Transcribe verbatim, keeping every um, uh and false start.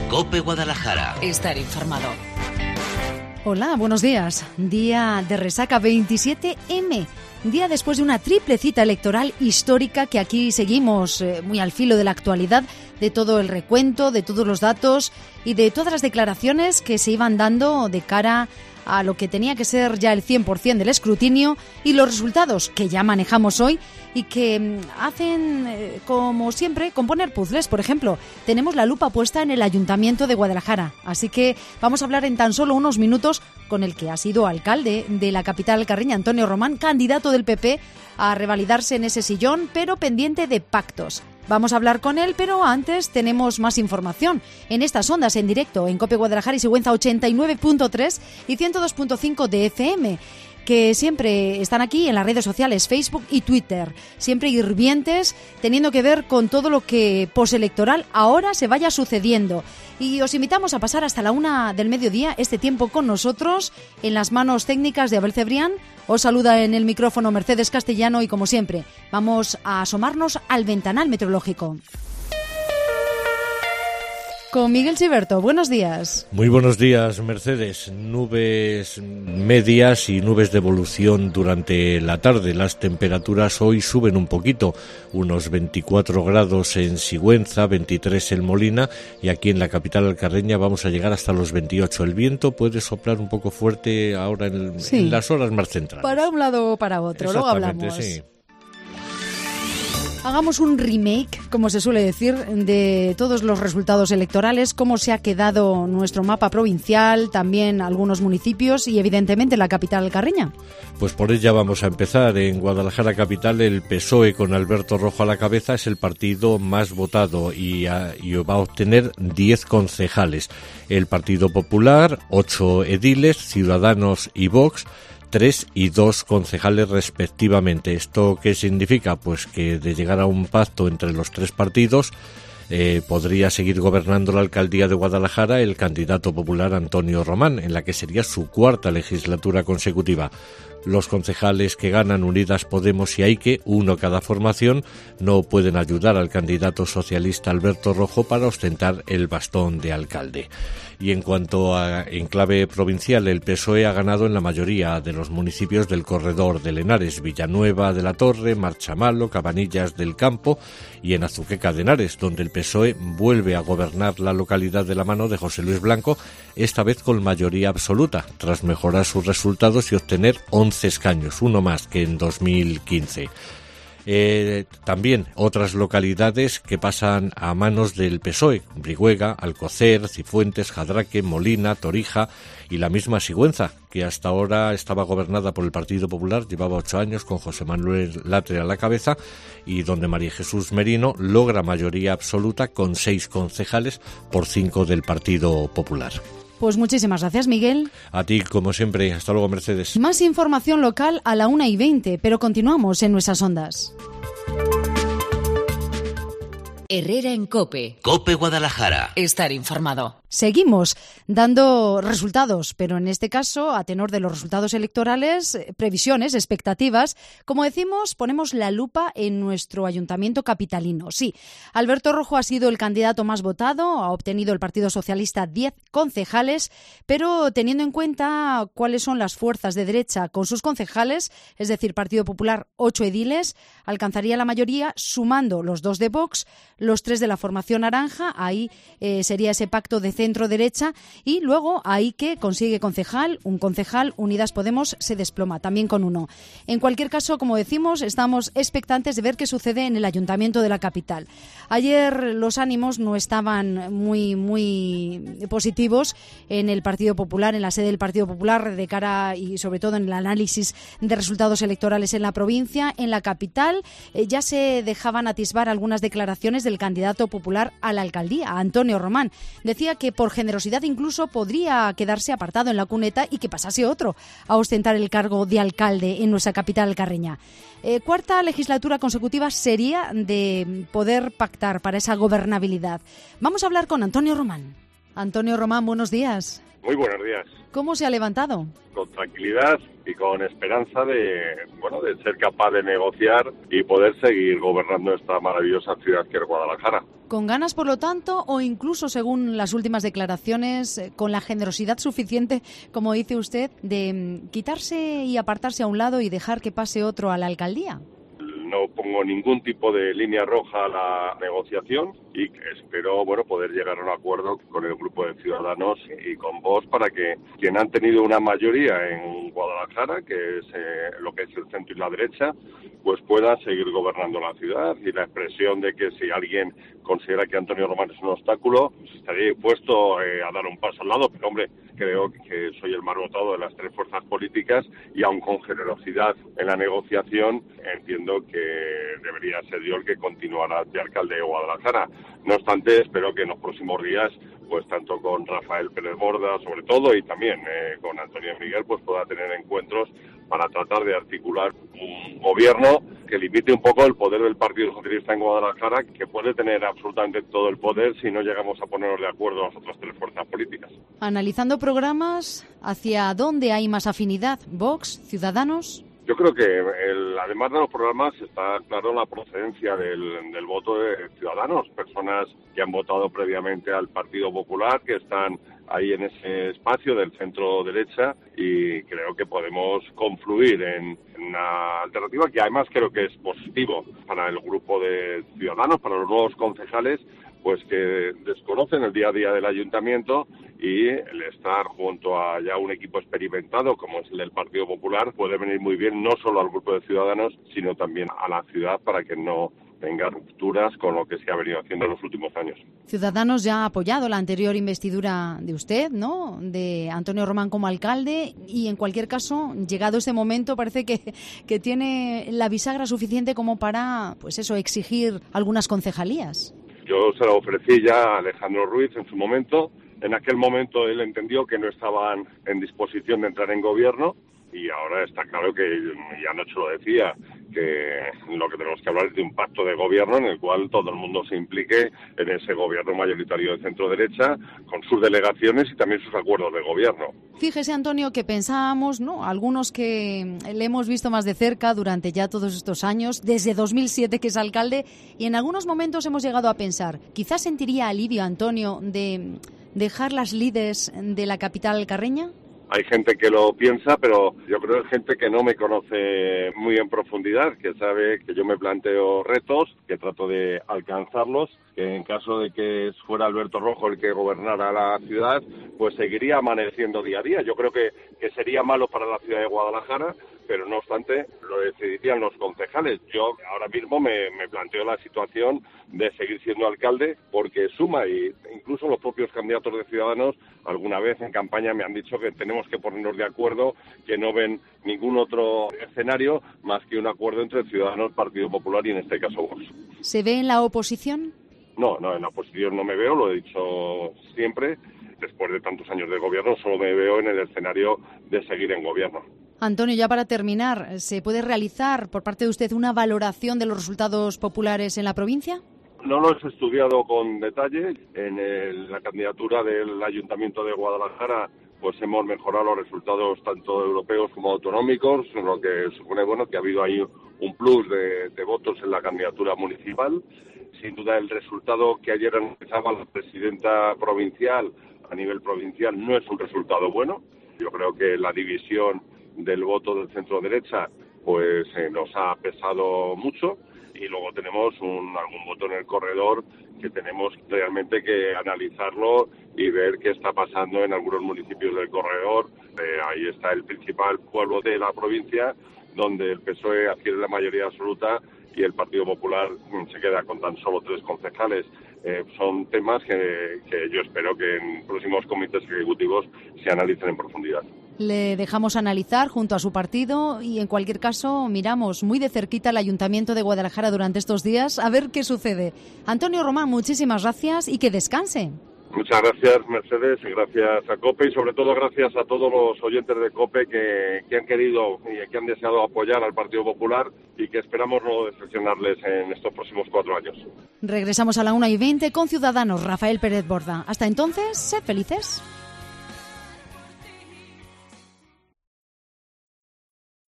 COPE Guadalajara. Estar informado. Hola, buenos días. Día de resaca veintisiete eme. Día después de una triple cita electoral histórica que aquí seguimos eh, muy al filo de la actualidad, de todo el recuento, de todos los datos y de todas las declaraciones que se iban dando de cara a lo que tenía que ser ya el cien por ciento del escrutinio y los resultados que ya manejamos hoy y que hacen, eh, como siempre, componer puzzles. Por ejemplo, tenemos la lupa puesta en el Ayuntamiento de Guadalajara, así que vamos a hablar en tan solo unos minutos con el que ha sido alcalde de la capital alcarreña, Antonio Román, candidato del P P a revalidarse en ese sillón, pero pendiente de pactos. Vamos a hablar con él, pero antes tenemos más información en estas ondas en directo en COPE Guadalajara y Sigüenza ochenta y nueve punto tres y ciento dos punto cinco de F M, que siempre están aquí en las redes sociales, Facebook y Twitter, siempre hirvientes, teniendo que ver con todo lo que postelectoral ahora se vaya sucediendo. Y os invitamos a pasar hasta la una del mediodía este tiempo con nosotros en las manos técnicas de Abel Cebrián. Os saluda en el micrófono Mercedes Castellano y, como siempre, vamos a asomarnos al ventanal meteorológico. Con Miguel Siberto, buenos días. Muy buenos días, Mercedes. Nubes medias y nubes de evolución durante la tarde. Las temperaturas hoy suben un poquito, unos veinticuatro grados en Sigüenza, veintitrés en Molina, y aquí en la capital alcarreña vamos a llegar hasta los veintiocho. El viento puede soplar un poco fuerte ahora en, sí, en las horas más centrales. Para un lado o para otro, luego hablamos. Sí. Hagamos un remake, como se suele decir, de todos los resultados electorales, cómo se ha quedado nuestro mapa provincial, también algunos municipios y evidentemente la capital alcarreña. Pues por ella vamos a empezar. En Guadalajara capital el P S O E con Alberto Rojo a la cabeza es el partido más votado y, a, y va a obtener diez concejales. El Partido Popular, ocho ediles, Ciudadanos y Vox, tres y dos concejales respectivamente. ¿Esto qué significa? Pues que de llegar a un pacto entre los tres partidos eh, podría seguir gobernando la alcaldía de Guadalajara el candidato popular Antonio Román, en la que sería su cuarta legislatura consecutiva. Los concejales que ganan Unidas Podemos y Aike, uno cada formación, no pueden ayudar al candidato socialista Alberto Rojo para ostentar el bastón de alcalde. Y en cuanto a enclave provincial, el P S O E ha ganado en la mayoría de los municipios del corredor de Henares, Villanueva de la Torre, Marchamalo, Cabanillas del Campo y en Azuqueca de Henares, donde el P S O E vuelve a gobernar la localidad de la mano de José Luis Blanco, esta vez con mayoría absoluta, tras mejorar sus resultados y obtener once escaños, uno más que en dos mil quince. Eh, también otras localidades que pasan a manos del P S O E, Brihuega, Alcocer, Cifuentes, Jadraque, Molina, Torija y la misma Sigüenza, que hasta ahora estaba gobernada por el Partido Popular, llevaba ocho años con José Manuel Latre a la cabeza, y donde María Jesús Merino logra mayoría absoluta con seis concejales por cinco del Partido Popular. Pues muchísimas gracias, Miguel. A ti, como siempre. Hasta luego, Mercedes. Más información local a la una y veinte, pero continuamos en nuestras ondas. Herrera en COPE. COPE Guadalajara. Estar informado. Seguimos dando resultados, pero en este caso, a tenor de los resultados electorales, previsiones, expectativas. Como decimos, ponemos la lupa en nuestro ayuntamiento capitalino. Sí, Alberto Rojo ha sido el candidato más votado, ha obtenido el Partido Socialista diez concejales, pero teniendo en cuenta cuáles son las fuerzas de derecha con sus concejales, es decir, Partido Popular, ocho ediles, alcanzaría la mayoría sumando los dos de Vox, los tres de la formación naranja, ahí eh, sería ese pacto de centro-derecha, y luego ahí que consigue concejal, un concejal, Unidas Podemos se desploma, también con uno. En cualquier caso, como decimos, estamos expectantes de ver qué sucede en el ayuntamiento de la capital. Ayer los ánimos no estaban muy, muy positivos en el Partido Popular, en la sede del Partido Popular, de cara y sobre todo en el análisis de resultados electorales en la provincia. En la capital eh, ya se dejaban atisbar algunas declaraciones del candidato popular a la alcaldía, Antonio Román. Decía que por generosidad incluso podría quedarse apartado en la cuneta y que pasase otro a ostentar el cargo de alcalde en nuestra capital alcarreña. Eh, cuarta legislatura consecutiva sería de poder pactar para esa gobernabilidad. Vamos a hablar con Antonio Román. Antonio Román, buenos días. Muy buenos días. ¿Cómo se ha levantado? Con tranquilidad y con esperanza de, bueno, de ser capaz de negociar y poder seguir gobernando esta maravillosa ciudad que es Guadalajara. ¿Con ganas, por lo tanto, o incluso, según las últimas declaraciones, con la generosidad suficiente, como dice usted, de quitarse y apartarse a un lado y dejar que pase otro a la alcaldía? No pongo ningún tipo de línea roja a la negociación y espero, bueno, poder llegar a un acuerdo con el grupo de Ciudadanos y con Vox para que quien han tenido una mayoría en Guadalajara, que es eh, lo que es el centro y la derecha, pues pueda seguir gobernando la ciudad. Y la expresión de que si alguien considera que Antonio Román es un obstáculo, pues estaría dispuesto eh, a dar un paso al lado, pero hombre, creo que soy el más votado de las tres fuerzas políticas y aun con generosidad en la negociación entiendo que debería ser yo el que continuará de alcalde de Guadalajara. No obstante, espero que en los próximos días, pues tanto con Rafael Pérez Borda sobre todo y también eh, con Antonio Miguel, pues pueda tener encuentros para tratar de articular un gobierno que limite un poco el poder del Partido Socialista en Guadalajara, que puede tener absolutamente todo el poder si no llegamos a ponernos de acuerdo las otras tres fuerzas políticas. Analizando programas, ¿hacia dónde hay más afinidad? ¿Vox? ¿Ciudadanos? Yo creo que, el, además de los programas, está claro la procedencia del, del voto de Ciudadanos, personas que han votado previamente al Partido Popular, que están ahí en ese espacio del centro-derecha y creo que podemos confluir en, en una alternativa que además creo que es positivo para el grupo de Ciudadanos, para los nuevos concejales, pues que desconocen el día a día del ayuntamiento y el estar junto a ya un equipo experimentado como es el del Partido Popular puede venir muy bien no solo al grupo de Ciudadanos, sino también a la ciudad para que no tenga rupturas con lo que se ha venido haciendo en los últimos años. Ciudadanos ya ha apoyado la anterior investidura de usted, ¿no?, de Antonio Román como alcalde, y en cualquier caso, llegado este momento, parece que, que tiene la bisagra suficiente como para, pues eso, exigir algunas concejalías. Yo se lo ofrecí ya a Alejandro Ruiz en su momento. En aquel momento él entendió que no estaban en disposición de entrar en gobierno y ahora está claro que, ya anoche lo decía, que lo que tenemos que hablar es de un pacto de gobierno en el cual todo el mundo se implique en ese gobierno mayoritario de centro-derecha con sus delegaciones y también sus acuerdos de gobierno. Fíjese, Antonio, que pensábamos, ¿no?, algunos que le hemos visto más de cerca durante ya todos estos años, desde dos mil siete que es alcalde, y en algunos momentos hemos llegado a pensar, quizás sentiría alivio, Antonio, de dejar las lides de la capital alcarreña. Hay gente que lo piensa, pero yo creo que hay gente que no me conoce muy en profundidad, que sabe que yo me planteo retos, que trato de alcanzarlos, que en caso de que fuera Alberto Rojo el que gobernara la ciudad, pues seguiría amaneciendo día a día. Yo creo que, que sería malo para la ciudad de Guadalajara, pero no obstante lo decidirían los concejales. Yo ahora mismo me, me planteo la situación de seguir siendo alcalde porque suma, y incluso los propios candidatos de Ciudadanos alguna vez en campaña me han dicho que tenemos que ponernos de acuerdo, que no ven ningún otro escenario más que un acuerdo entre Ciudadanos, Partido Popular y en este caso Vox. ¿Se ve en la oposición? No, no, en la oposición no me veo, lo he dicho siempre. Después de tantos años de gobierno solo me veo en el escenario de seguir en gobierno. Antonio, ya para terminar, ¿se puede realizar por parte de usted una valoración de los resultados populares en la provincia? No lo he estudiado con detalle. En el, la candidatura del Ayuntamiento de Guadalajara pues hemos mejorado los resultados tanto europeos como autonómicos, lo que supone bueno que ha habido ahí un plus de, de votos en la candidatura municipal. Sin duda el resultado que ayer analizaba la presidenta provincial a nivel provincial no es un resultado bueno. Yo creo que la división del voto del centro-derecha pues eh, nos ha pesado mucho y luego tenemos un, algún voto en el corredor que tenemos realmente que analizarlo y ver qué está pasando en algunos municipios del corredor. Eh, ahí está el principal pueblo de la provincia donde el P S O E adquiere la mayoría absoluta y el Partido Popular se queda con tan solo tres concejales. Eh, son temas que, que yo espero que en próximos comités ejecutivos se analicen en profundidad. Le dejamos analizar junto a su partido y en cualquier caso miramos muy de cerquita el Ayuntamiento de Guadalajara durante estos días a ver qué sucede. Antonio Román, muchísimas gracias y que descanse. Muchas gracias, Mercedes, y gracias a COPE y sobre todo gracias a todos los oyentes de COPE que, que han querido y que han deseado apoyar al Partido Popular y que esperamos no decepcionarles en estos próximos cuatro años. Regresamos a la una y veinte con Ciudadanos, Rafael Pérez Borda. Hasta entonces, sed felices.